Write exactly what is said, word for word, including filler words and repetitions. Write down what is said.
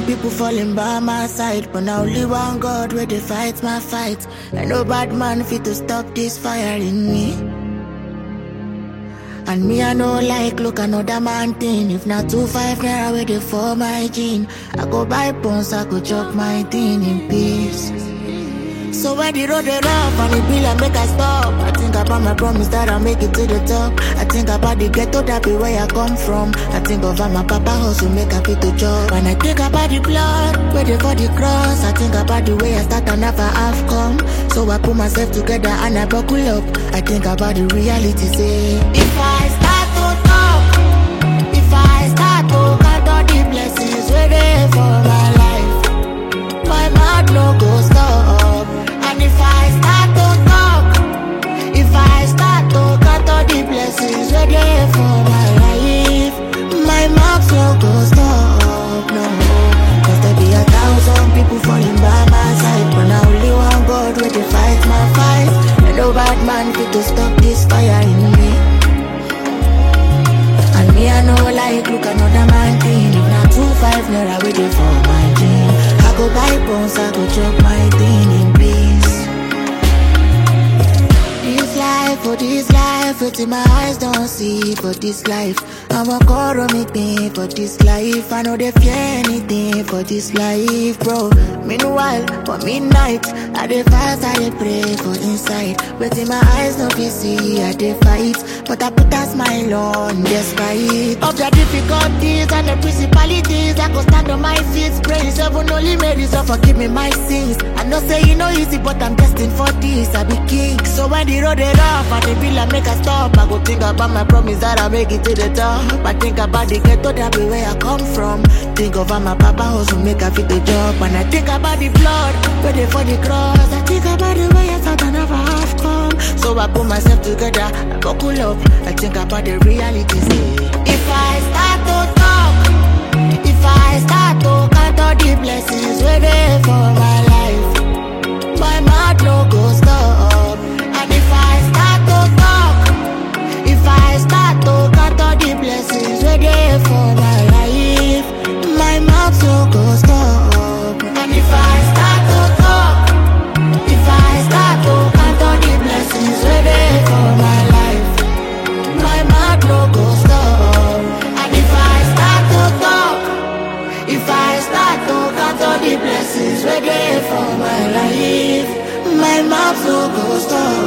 people falling by my side, but now only one God where they fight my fight. And no bad man fit to stop this fire in me. And me I know like look another man thing. If not two five naira where they for my gene, I go buy pons, I go chop my thing in peace. So when the road is rough and the bill I make I stop, I think about my promise that I'll make it to the top. I think about the ghetto that be where I come from. I think of how my papa hustle make a fit to job. And I think about the blood, where they for the cross. I think about the way I start and never have come. So I put myself together and I buckle up. I think about the reality, say if I start to talk, if I start to count all the blessings where they for my life, my mouth no go stop. And if I start to talk, if I start to count all the blessings where they for my life, my mouth no go stop, no. Cause there be a thousand people falling by my side, but now only one God where they fight my fight. And no bad man fit to stop this fire in me. And me I know like look another man thing. If not two five naira where they for my dream, I go buy bones, I go chop my thing in peace. This life, for this life, it's in my eyes don't see. For this life, I'm a call make me for this life. I know they fear anything for this life, bro. Meanwhile, for midnight, I dey fast, I dey pray for inside. But in my eyes, no be see, I dey fight. But I put a smile on despite of the difficulties and the principalities. I go stand on my feet, praise heaven only made it, so forgive me my sins. I know say you know easy, but I'm destined for this. I be king, so when the road is rough and the bill I make a stop, I go think about my promise that I make it to the top. I think about the ghetto that be where I come from. Think of how my papa hustle make a fit the job. And I think about the blood, where they for the cross. I think about the way I thought I never have come. So I put myself together, I buckle up. I think about the reality, say if I start to talk, if I start to count all the blessings where they for my life, my mouth no go stop. And if I start to talk, if I start to count all the blessings where they for my life, my mouth no go stop. And if I start to talk, if I start to count all the blessings where they for my life, my mouth no go stop. And if I start to talk, if I start to count all the blessings where they for my life, my mouth no go stop.